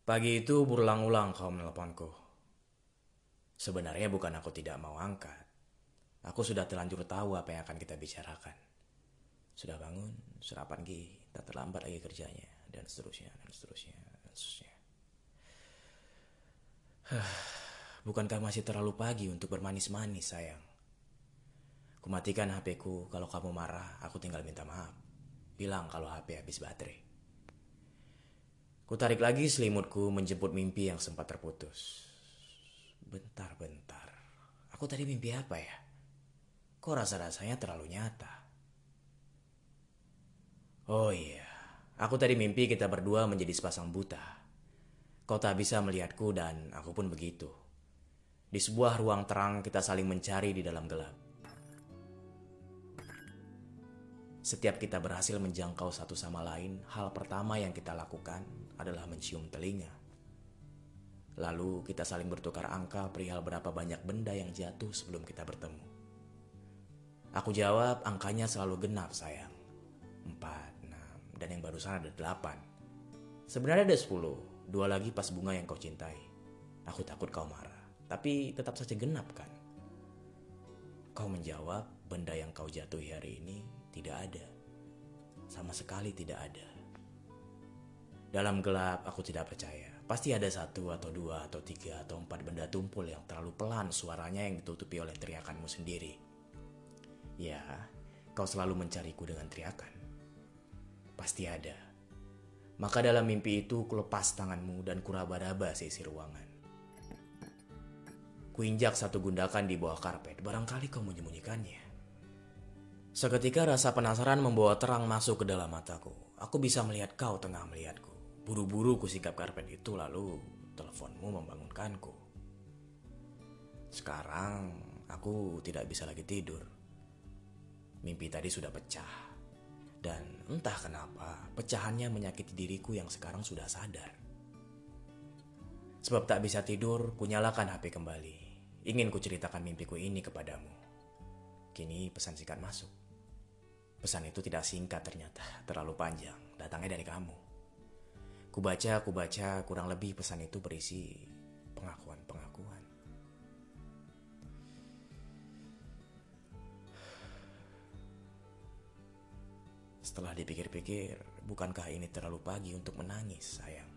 Pagi itu berulang-ulang kau menelponku. Sebenarnya bukan aku tidak mau angkat. Aku sudah terlanjur tahu apa yang akan kita bicarakan. Sudah bangun, sarapan pagi, tak terlambat lagi kerjanya, dan seterusnya, dan seterusnya, dan seterusnya. Bukankah masih terlalu pagi untuk bermanis-manis, sayang? Kumatikan HP-ku, kalau kamu marah, aku tinggal minta maaf. Bilang kalau HP habis baterai. Kutarik lagi selimutku menjemput mimpi yang sempat terputus. Bentar-bentar. Aku tadi mimpi apa ya? Kok rasa-rasanya terlalu nyata? Oh iya, aku tadi mimpi kita berdua menjadi sepasang buta. Kau tak bisa melihatku dan aku pun begitu. Di sebuah ruang terang kita saling mencari di dalam gelap. Setiap kita berhasil menjangkau satu sama lain, hal pertama yang kita lakukan adalah mencium telinga. Lalu kita saling bertukar angka perihal berapa banyak benda yang jatuh sebelum kita bertemu. Aku jawab angkanya selalu genap, sayang. 4, 6, dan yang barusan ada 8. Sebenarnya ada 10, 2 lagi pas bunga yang kau cintai. Aku takut kau marah, tapi tetap saja genap kan? Kau menjawab benda yang kau jatuhi hari ini tidak ada. Sama sekali tidak ada. Dalam gelap aku tidak percaya. Pasti ada 1 atau 2 atau 3 atau 4 benda tumpul yang terlalu pelan suaranya yang ditutupi oleh teriakanmu sendiri. Ya, kau selalu mencariku dengan teriakan. Pasti ada. Maka dalam mimpi itu kulepas tanganmu dan kuraba-raba seisi ruangan. Kuinjak satu gundakan di bawah karpet, barangkali kau menyembunyikannya. Seketika rasa penasaran membawa terang masuk ke dalam mataku. Aku bisa melihat kau tengah melihatku. Buru-buru kusikap karpet itu lalu teleponmu membangunkanku. Sekarang aku tidak bisa lagi tidur. Mimpi tadi sudah pecah. Dan entah kenapa pecahannya menyakiti diriku yang sekarang sudah sadar. Sebab tak bisa tidur, kunyalakan HP kembali. Ingin kuceritakan mimpiku ini kepadamu. Kini pesan singkat masuk. Pesan itu tidak singkat ternyata, terlalu panjang, datangnya dari kamu. Kubaca, kurang lebih pesan itu berisi pengakuan-pengakuan. Setelah dipikir-pikir, bukankah ini terlalu pagi untuk menangis, sayang?